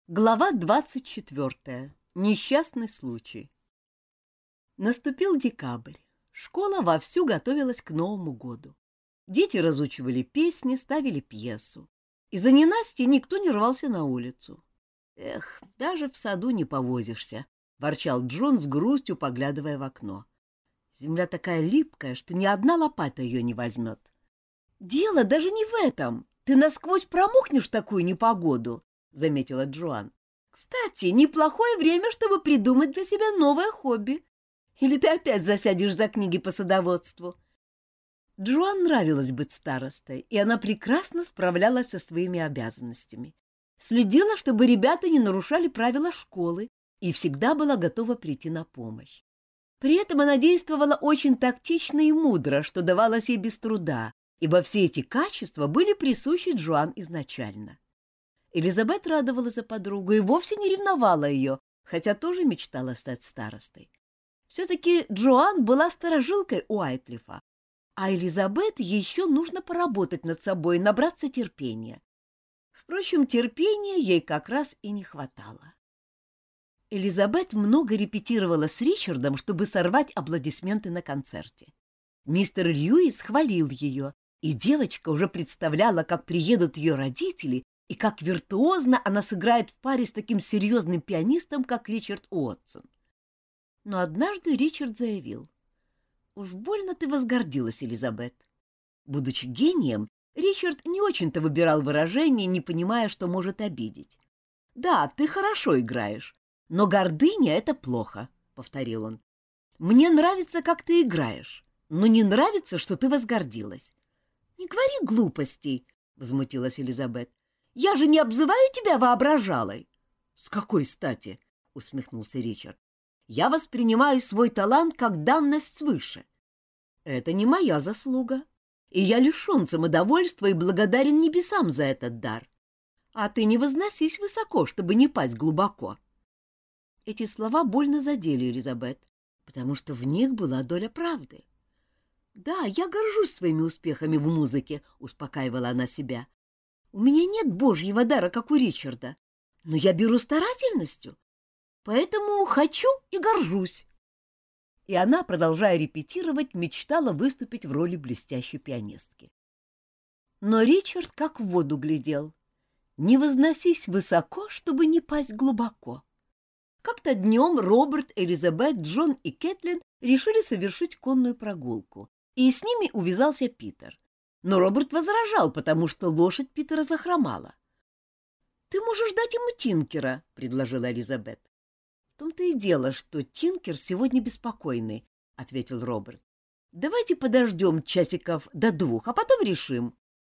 Глава 24. Несчастный случай. Наступил декабрь. Школа вовсю готовилась к Новому году. Дети разучивали песни, ставили пьесу. Из-за ненастья никто не рвался на улицу. «Эх, даже в саду не повозишься», — ворчал Джон с грустью, поглядывая в окно. «Земля такая липкая, что ни одна лопата ее не возьмет». «Дело даже не в этом. Ты насквозь промокнешь в такую непогоду», — заметила Джоан. «Кстати, неплохое время, чтобы придумать для себя новое хобби. Или ты опять засядешь за книги по садоводству?» Джоан нравилось быть старостой, и она прекрасно справлялась со своими обязанностями. Следила, чтобы ребята не нарушали правила школы, и всегда была готова прийти на помощь. При этом она действовала очень тактично и мудро, что давалось ей без труда, ибо все эти качества были присущи Джоан изначально. Элизабет радовалась за подругу и вовсе не ревновала ее, хотя тоже мечтала стать старостой. Все-таки Джоан была сторожилкой Уайтлифа, а Элизабет еще нужно поработать над собой, набраться терпения. Впрочем, терпения ей как раз и не хватало. Элизабет много репетировала с Ричардом, чтобы сорвать аплодисменты на концерте. Мистер Льюис хвалил ее, и девочка уже представляла, как приедут ее родители и как виртуозно она сыграет в паре с таким серьезным пианистом, как Ричард Уотсон. Но однажды Ричард заявил: «Уж больно ты возгордилась, Элизабет». Будучи гением, Ричард не очень-то выбирал выражения, не понимая, что может обидеть. «Да, ты хорошо играешь, но гордыня — это плохо», — повторил он. «Мне нравится, как ты играешь, но не нравится, что ты возгордилась». «Не говори глупостей», — возмутилась Элизабет. «Я же не обзываю тебя воображалой». «С какой стати?» — усмехнулся Ричард. «Я воспринимаю свой талант как данность свыше. Это не моя заслуга, и я лишен самодовольства и благодарен небесам за этот дар. А ты не возносись высоко, чтобы не пасть глубоко». Эти слова больно задели Элизабет, потому что в них была доля правды. «Да, я горжусь своими успехами в музыке», — успокаивала она себя. «У меня нет божьего дара, как у Ричарда, но я беру старательностью, поэтому хочу и горжусь». И она, продолжая репетировать, мечтала выступить в роли блестящей пианистки. Но Ричард как в воду глядел. Не возносись высоко, чтобы не пасть глубоко. Как-то днем Роберт, Элизабет, Джон и Кэтлин решили совершить конную прогулку, и с ними увязался Питер. Но Роберт возражал, потому что лошадь Питера захромала. «Ты можешь дать ему Тинкера», — предложила Элизабет. «В том-то и дело, что Тинкер сегодня беспокойный», — ответил Роберт. «Давайте подождем часиков до 2, а потом решим».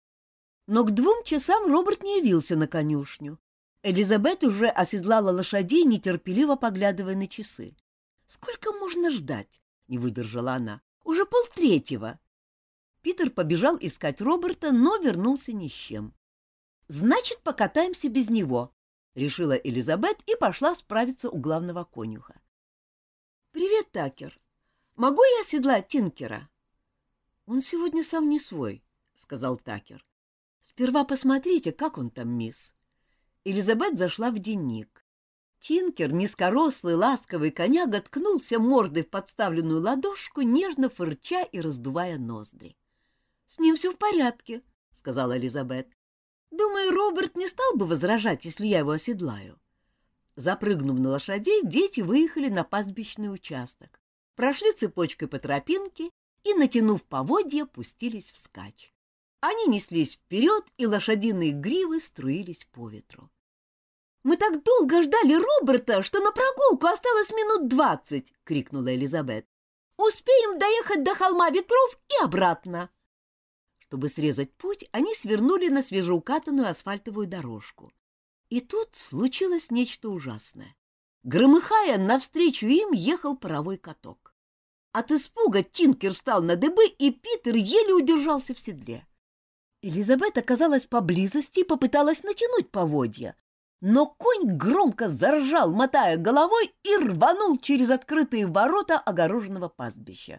Но к 2 часам Роберт не явился на конюшню. Элизабет уже оседлала лошадей, нетерпеливо поглядывая на часы. «Сколько можно ждать?» — не выдержала она. «Уже 2:30». Питер побежал искать Роберта, но вернулся ни с чем. «Значит, покатаемся без него», — решила Элизабет и пошла справиться у главного конюха. «Привет, Такер. Могу я оседлать Тинкера?» «Он сегодня сам не свой», — сказал Такер. «Сперва посмотрите, как он там, мисс». Элизабет зашла в денник. Тинкер, низкорослый, ласковый коняга, ткнулся мордой в подставленную ладошку, нежно фырча и раздувая ноздри. «С ним все в порядке», — сказала Элизабет. «Думаю, Роберт не стал бы возражать, если я его оседлаю». Запрыгнув на лошадей, дети выехали на пастбищный участок, прошли цепочкой по тропинке и, натянув поводья, пустились вскачь. Они неслись вперед, и лошадиные гривы струились по ветру. «Мы так долго ждали Роберта, что на прогулку осталось минут 20!» — крикнула Элизабет. «Успеем доехать до холма ветров и обратно!» Чтобы срезать путь, они свернули на свежеукатанную асфальтовую дорожку. И тут случилось нечто ужасное. Громыхая, навстречу им ехал паровой каток. От испуга Тинкер встал на дыбы, и Питер еле удержался в седле. Элизабет оказалась поблизости и попыталась натянуть поводья, но конь громко заржал, мотая головой, и рванул через открытые ворота огороженного пастбища.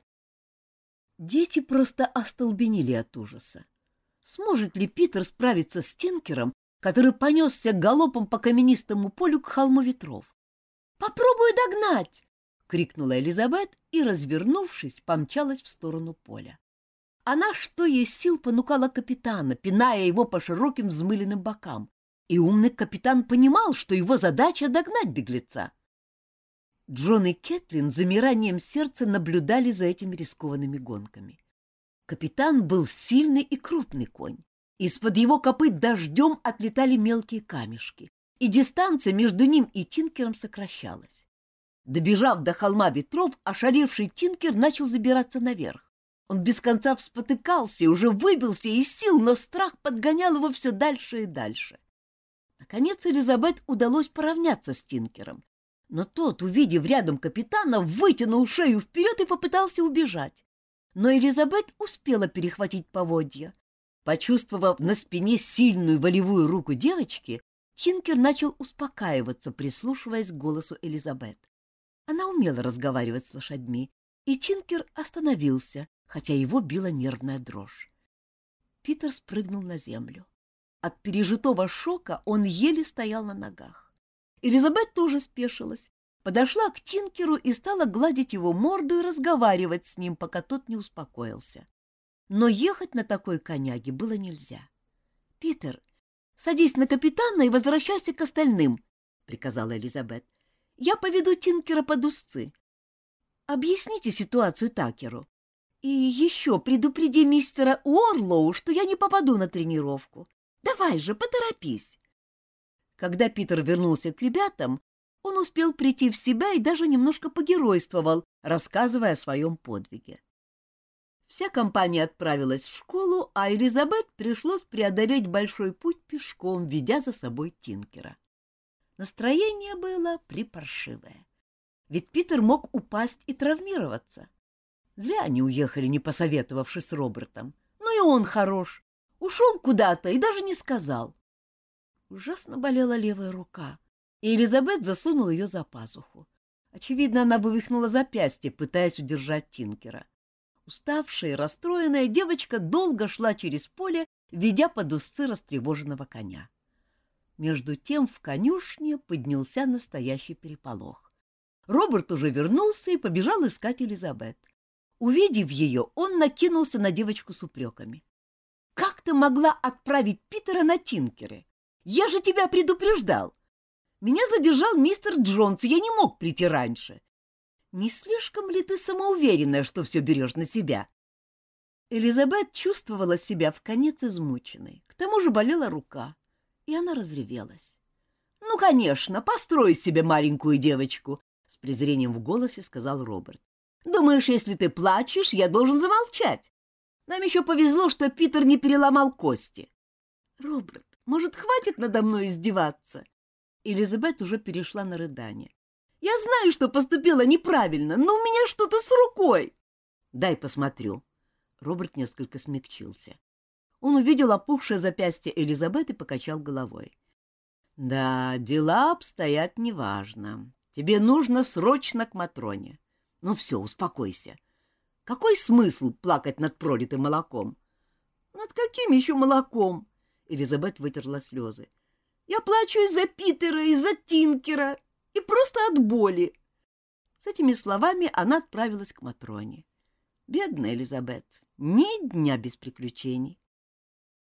Дети просто остолбенели от ужаса. Сможет ли Питер справиться с Тинкером, который понесся галопом по каменистому полю к холму ветров. «Попробую догнать!» — крикнула Элизабет и, развернувшись, помчалась в сторону поля. Она, что есть сил, понукала капитана, пиная его по широким взмыленным бокам, и умный капитан понимал, что его задача — догнать беглеца. Джон и Кэтлин с замиранием сердца наблюдали за этими рискованными гонками. Капитан был сильный и крупный конь. Из-под его копыт дождем отлетали мелкие камешки, и дистанция между ним и Тинкером сокращалась. Добежав до холма ветров, ошалевший Тинкер начал забираться наверх. Он без конца вспотыкался и уже выбился из сил, но страх подгонял его все дальше и дальше. Наконец Элизабет удалось поравняться с Тинкером, но тот, увидев рядом капитана, вытянул шею вперед и попытался убежать. Но Элизабет успела перехватить поводья. Почувствовав на спине сильную волевую руку девочки, Тинкер начал успокаиваться, прислушиваясь к голосу Элизабет. Она умела разговаривать с лошадьми, и Тинкер остановился, хотя его била нервная дрожь. Питер спрыгнул на землю. От пережитого шока он еле стоял на ногах. Элизабет тоже спешилась, подошла к Тинкеру и стала гладить его морду и разговаривать с ним, пока тот не успокоился. Но ехать на такой коняге было нельзя. — Питер, садись на капитана и возвращайся к остальным, — приказала Элизабет. — Я поведу Тинкера под узцы. Объясните ситуацию Такеру. И еще предупреди мистера Уорлоу, что я не попаду на тренировку. Давай же, поторопись. Когда Питер вернулся к ребятам, он успел прийти в себя и даже немножко погеройствовал, рассказывая о своем подвиге. Вся компания отправилась в школу, а Элизабет пришлось преодолеть большой путь пешком, ведя за собой Тинкера. Настроение было припаршивое. Ведь Питер мог упасть и травмироваться. Зря они уехали, не посоветовавшись с Робертом. Ну и он хорош. Ушел куда-то и даже не сказал. Ужасно болела левая рука, и Элизабет засунула ее за пазуху. Очевидно, она вывихнула запястье, пытаясь удержать Тинкера. Уставшая и расстроенная девочка долго шла через поле, ведя под узцы растревоженного коня. Между тем в конюшне поднялся настоящий переполох. Роберт уже вернулся и побежал искать Элизабет. Увидев ее, он накинулся на девочку с упреками. — Как ты могла отправить Питера на Тинкере? Я же тебя предупреждал. Меня задержал мистер Джонс, и я не мог прийти раньше. Не слишком ли ты самоуверенная, что все берешь на себя? Элизабет чувствовала себя вконец измученной. К тому же болела рука, и она разревелась. — Ну, конечно, построй себе маленькую девочку, — с презрением в голосе сказал Роберт. — Думаешь, если ты плачешь, я должен замолчать? Нам еще повезло, что Питер не переломал кости. — Роберт, может, хватит надо мной издеваться? Элизабет уже перешла на рыдание. — Я знаю, что поступила неправильно, но у меня что-то с рукой. — Дай посмотрю. Роберт несколько смягчился. Он увидел опухшее запястье Элизабет и покачал головой. — Да, дела обстоят неважно. Тебе нужно срочно к Матроне. Ну все, успокойся. Какой смысл плакать над пролитым молоком? — Над каким еще молоком? Элизабет вытерла слезы. — Я плачу из-за Питера, из-за Тинкера и просто от боли. С этими словами она отправилась к Матроне. Бедная Элизабет, ни дня без приключений.